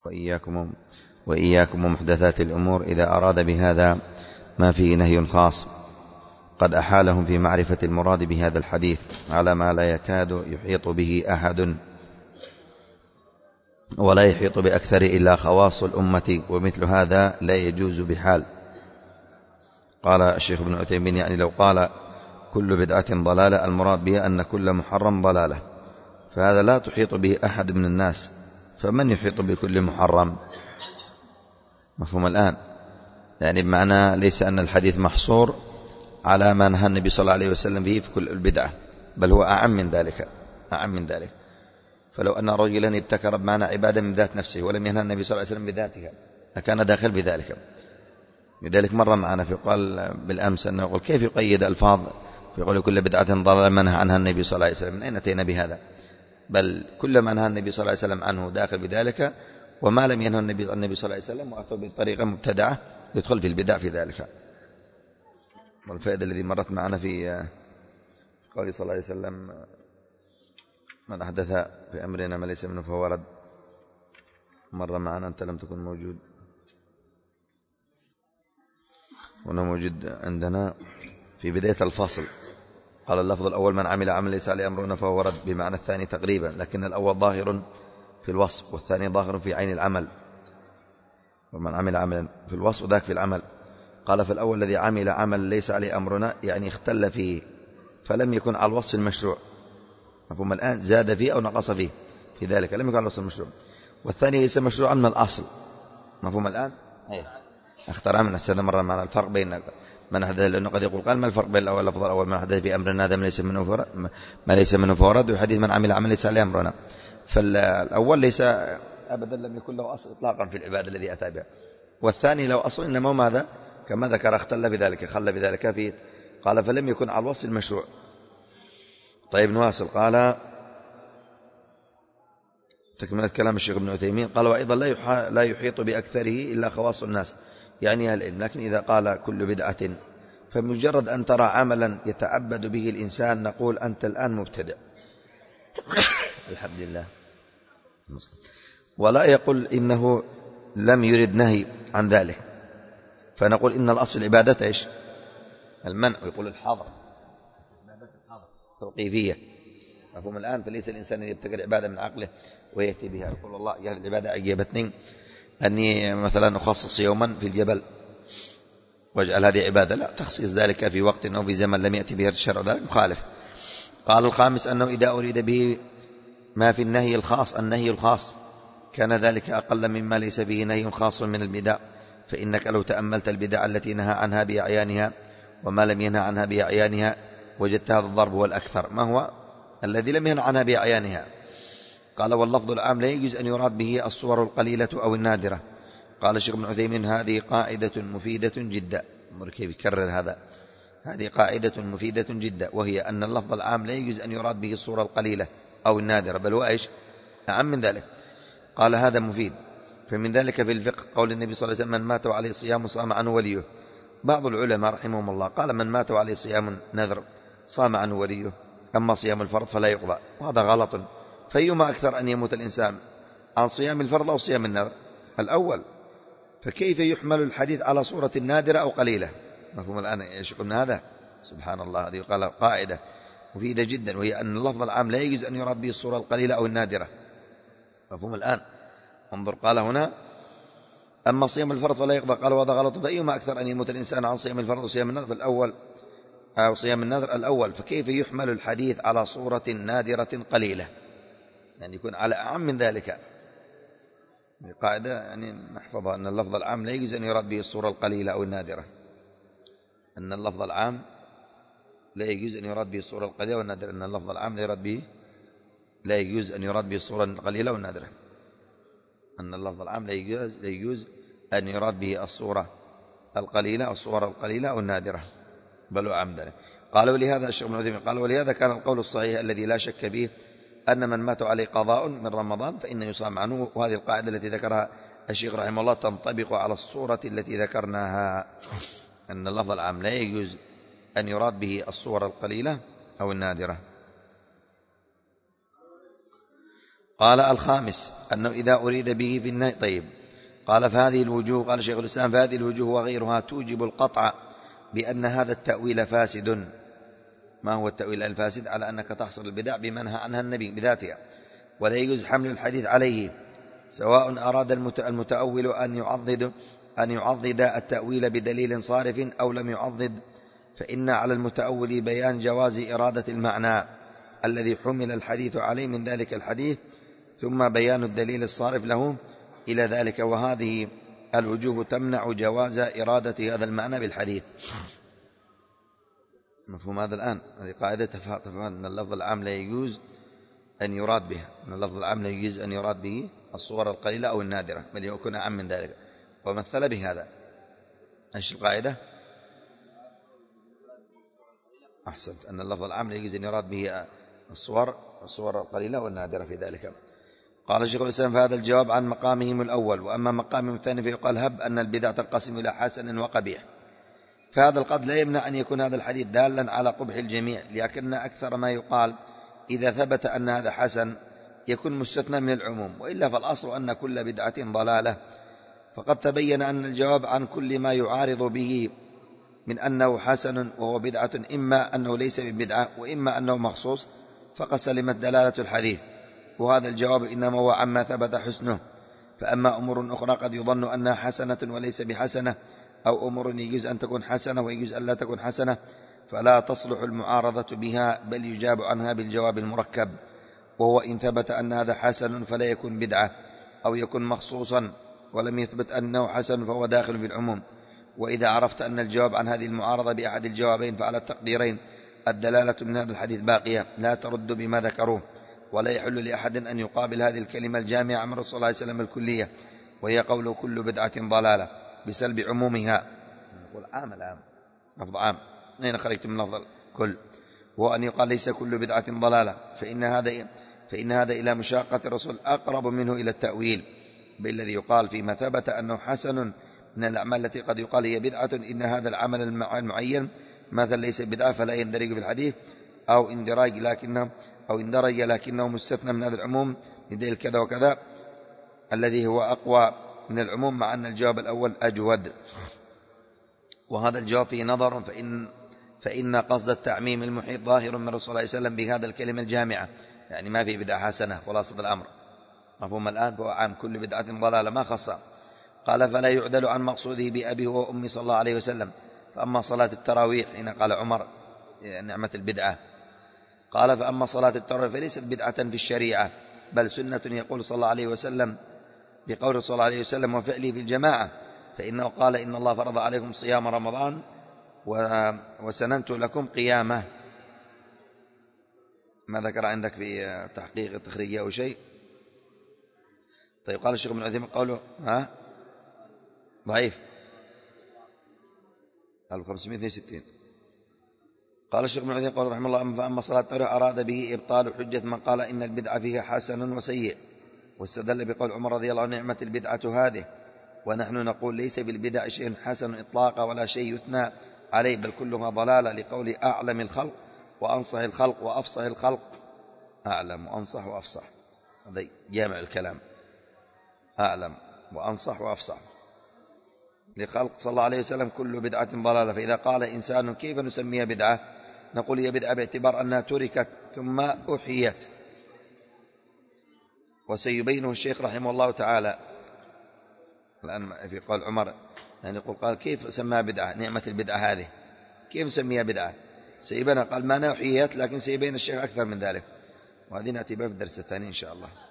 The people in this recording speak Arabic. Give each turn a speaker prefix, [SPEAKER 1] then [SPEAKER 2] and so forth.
[SPEAKER 1] وإياكم ومحدثات الأمور إذا أراد بهذا ما فيه نهي خاص قد أحالهم في معرفة المراد بهذا الحديث على ما لا يكاد يحيط به أحد ولا يحيط بأكثر إلا خواص الأمة، ومثل هذا لا يجوز بحال. قال الشيخ ابن عثيمين يعني لو قال كل بدعة ضلالة المراد بها أن كل محرم ضلالة، فهذا لا تحيط به أحد من الناس، فمن يحيط بكل محرم؟ مفهوم الآن؟ يعني بمعنى ليس أن الحديث محصور على ما نهى النبي صلى الله عليه وسلم به في كل البدعة، بل هو أعم من ذلك. فلو أن رجلا ابتكر بمعنى عبادة من ذات نفسه ولم ينهى النبي صلى الله عليه وسلم بذاتها لكان داخل بذلك. لذلك مر معنا في قال بالأمس أنه يقول كيف يقيد ألفاظ يقول كل بدعة ضلالة ما نهى عنها النبي صلى الله عليه وسلم؟ من أين أتينا بهذا؟ بل كل ما نهى النبي صلى الله عليه وسلم عنه داخل بذلك، وما لم ينهى النبي صلى الله عليه وسلم وأتوا بطريقة مبتدعة يدخل في البدع في ذلك. والفائدة الذي مرت معنا في قوله صلى الله عليه وسلم من أحدث في أمرنا ما ليس منه فهو رد، مر معنا أنت لم تكن موجود، هنا موجود عندنا في بداية الفصل. قال اللفظ الأول من عمل عمل ليس عليه أمرنا فهو رد، بمعنى الثاني تقريبا، لكن الأول ظاهر في الوصف والثاني ظاهر في عين العمل، ومن عمل عملا في الوصف وذاك في العمل. قال فالأول الذي عمل عمل ليس عليه أمرنا يعني اختل فيه فلم يكن على الوصف المشروع، مفهوم الآن؟ زاد فيه أو نقص فيه في ذلك، لم يكن على الوصف المشروع. والثاني ليس مشروعا من الأصل، مفهوم الآن؟ اخترع من السنة مرة معنا الفرق بين من أحدث، لأنه قد يقول قال ما الفرق بين الأول اللفظ الأول من أحدث في أمرنا هذا ما ليس منه فهو رد، وحديث من عمل عمل ليس عليه أمرنا. فالأول ليس أبدا لم يكن له أصل إطلاقا في العبادة الذي أتى بها، والثاني له أصل إنما ماذا كما ذكر اختل بذلك خل بذلك فيه. قال فلم يكن على الوصف المشروع. طيب نواصل. قال تكملة كلام الشيخ ابن عثيمين قال وأيضا لا يحيط بأكثره إلا خواص الناس يعني أهل العلم، لكن إذا قال كل بدعة فمجرد أن ترى عملا يتعبد به الإنسان نقول أنت الآن مبتدع الحمد لله، ولا يقول إنه لم يرد نهي عن ذلك، فنقول إن الأصل العبادة إيش؟ المنع، ويقول الحظر توقيفية، مفهوم الآن؟ فليس الإنسان يبتكر عبادة من عقله ويأتي بها، يقول والله هذه العبادة عجبتني أني مثلا أخصص يوما في الجبل واجعل هذه عبادة، لا، تخصيص ذلك في وقت أو في زمن لم يأتي به الشرع ذلك مخالف. قال الخامس أنه إذا أريد به ما في النهي الخاص كان ذلك أقل مما ليس فيه نهي خاص من البدع، فإنك لو تأملت البدع التي نهى عنها بأعيانها وما لم ينهى عنها بأعيانها وجدت هذا الضرب هو الأكثر. ما هو الذي لم ينهى عنها بأعيانها؟ قال واللفظ العام لا يجوز أن يراد به الصور القليلة أو النادرة. قال الشيخ ابن عثيمين هذه قاعدة مفيدة جدا، كيف يكرر هذا؟ هذه قاعدة مفيدة جدا، وهي أن اللفظ العام لا يجوز أن يراد به الصورة القليلة أو النادرة، بل هو إيش؟ أعم من ذلك. قال هذا مفيد. فمن ذلك في الفقه قول النبي صلى الله عليه وسلم من مات عليه صيام صام عنه وليه. بعض العلماء رحمهم الله قال من مات عليه صيام نذر صام عنه وليه، أما صيام الفرض فلا يقضى، وهذا غلط. فأيما أكثر أن يموت الإنسان عن صيام الفرض أو صيام النذر؟ الأول. فكيف يحمل الحديث على صورة نادرة أو قليلة؟ مفهوم الآن ايش قلنا؟ هذا سبحان الله، هذه قال قاعدة مفيدة جدا، وهي أن اللفظ العام لا يجوز أن يراد به الصورة القليلة أو النادرة. مفهوم الآن؟ انظر، قال هنا أما صيام الفرض فلا يقضى، قال وهذا غلط. فأيما أكثر أن يموت الإنسان عن صيام الفرض وصيام النذر فالأول، أو صيام النذر الأول. فكيف يحمل الحديث على صورة نادرة قليلة؟ يعني يكون على أعم من ذلك. قاعدة يعني نحفظها أن اللفظ العام لا يجوز أن يراد به الصورة القليلة أو النادرة، أن اللفظ العام لا يجوز أن يراد به الصورة القليلة والنادرة، أن اللفظ العام لا يجوز أن يراد به الصورة القليلة والنادرة، أن اللفظ العام لا يجوز أن يراد به الصورة القليلة أو الصورة القليلة أو النادرة، بل وعم ذلك. قال ولهذا الشيخ ابن عثيمين قال ولهذا كان القول الصحيح الذي لا شك فيه أن من مات عليه قضاء من رمضان فإنه يصام عنه. وهذه القاعدة التي ذكرها الشيخ رحمه الله تنطبق على الصورة التي ذكرناها، أن اللفظ العام لا يجوز أن يراد به الصورة القليلة أو النادرة. قال الخامس أنه إذا أريد به في النهي. طيب، قال فهذه الوجوه، قال شيخ الإسلام فهذه الوجوه وغيرها توجب القطع بأن هذا التأويل فاسد. ما هو التأويل الفاسد؟ على أنك تحصر البدع بمنهى عنها النبي بذاتها، ولا يجوز حمل الحديث عليه، سواء أراد المتأول أن يعضد التأويل بدليل صارف أو لم يعضد، فإن على المتأول بيان جواز إرادة المعنى الذي حمل الحديث عليه من ذلك الحديث، ثم بيان الدليل الصارف له إلى ذلك، وهذه الوجوه تمنع جواز إرادة هذا المعنى بالحديث. مفهوم هذا الآن؟ هذه قاعدة تفهم أن اللفظ العام لا يجوز أن يراد به، أن اللفظ العام لا يجوز أن يراد به الصور القليلة أو النادرة، بل يكون أعم من ذلك، ومثل بهذا. إيش القاعدة؟ أحسنت، أن اللفظ العام لا يجوز أن يراد به الصور القليلة والنادرة في ذلك. قال شيخ الإسلام فهذا الجواب عن مقامهم الأول، وأما مقامهم الثاني فيقال هب أن البدع تنقسم إلى حسن وقبيح، فهذا القد لا يمنع أن يكون هذا الحديث دالا على قبح الجميع، لكن أكثر ما يقال إذا ثبت أن هذا حسن يكون مستثنى من العموم، وإلا فالأصل أن كل بدعة ضلالة. فقد تبين أن الجواب عن كل ما يعارض به من أنه حسن وهو بدعة إما أنه ليس ببدعة وإما أنه مخصوص، فقد سلمت دلالة الحديث، وهذا الجواب إنما هو عما ثبت حسنه. فأما أمور أخرى قد يظن أنها حسنة وليس بحسنة، أو أمور يجوز أن تكون حسنة ويجوز أن لا تكون حسنة، فلا تصلح المعارضة بها، بل يجاب عنها بالجواب المركب، وهو إن ثبت أن هذا حسن فلا يكون بدعة، أو يكون مخصوصا ولم يثبت أنه حسن فهو داخل في العموم. وإذا عرفت أن الجواب عن هذه المعارضة بأحد الجوابين فعلى التقديرين الدلالة من هذا الحديث باقية لا ترد بما ذكروه، ولا يحل لأحد أن يقابل هذه الكلمة الجامعة من رسول الله صلى الله عليه وسلم الكلية، وهي قوله كل بدعة ضلالة بسلب عمومها. نقول عام الآن لفظ عام، أين خرجت من لفظ كل؟ وأن يقال ليس كل بدعة ضلالة، فإن هذا إلى مشاقة الرسول أقرب منه إلى التأويل، بالذي يقال فيما ثبت أنه حسن من الأعمال التي قد يقال هي بدعة، إن هذا العمل المعين مثلا ليس بدعة فلا يندرج في الحديث، أو اندرج لكنه مستثنى من هذا العموم بدليل كذا وكذا، الذي هو أقوى من العموم، مع أن الجواب الأول أجود. وهذا الجواب فيه نظر، فإن قصد التعميم المحيط ظاهر من رسول الله صلى الله عليه وسلم بهذا الكلمة الجامعة، يعني ما في بدعة حسنة، خلاصة الأمر مفهوم الآن، فهو عام كل بدعة ضلالة ما خصها. قال فلا يعدل عن مقصوده بأبي وأمي صلى الله عليه وسلم. فأما صلاة التراويح حين قال عمر نعمة البدعة، قال فأما صلاة التراويح فليست بدعة في الشريعة، بل سنة يقول صلى الله عليه وسلم بقول صلى الله عليه وسلم وفعله في الجماعة، فإنه قال إن الله فرض عليكم صيام رمضان وسننت لكم قيامه. ما ذكر عندك في تحقيق التخريجية أو شيء؟ طيب، قال الشيخ ابن عثيمين قوله ضعيف 1562. قال الشيخ ابن عثيمين قال رحمه الله فأما صلاة التراويح أراد به إبطال حجة من قال إن البدعة فيها حسن وسيء، واستدل بقول عمر رضي الله عنه نعمة البدعة هذه، ونحن نقول ليس بالبدع شيء حسن إطلاقا ولا شيء يثنى عليه، بل كلها ضلالة، لقول أعلم الخلق وأنصح الخلق وأفصح الخلق. أعلم وأنصح وأفصح، هذا جامع الكلام، أعلم وأنصح وأفصح لخلق صلى الله عليه وسلم كل بدعة ضلالة. فإذا قال إنسان كيف نسميها بدعة؟ نقول هي بدعة باعتبار أنها تركت ثم أحيت، وسيبينه الشيخ رحمه الله تعالى الآن في قول عمر، يعني قال كيف سماها بدعة نعمة البدعة هذه، كيف نسميها بدعة؟ سيبنا قال ما أحيت، لكن سيبين الشيخ أكثر من ذلك، وهذه نأتي بها في الدرس الثاني إن شاء الله.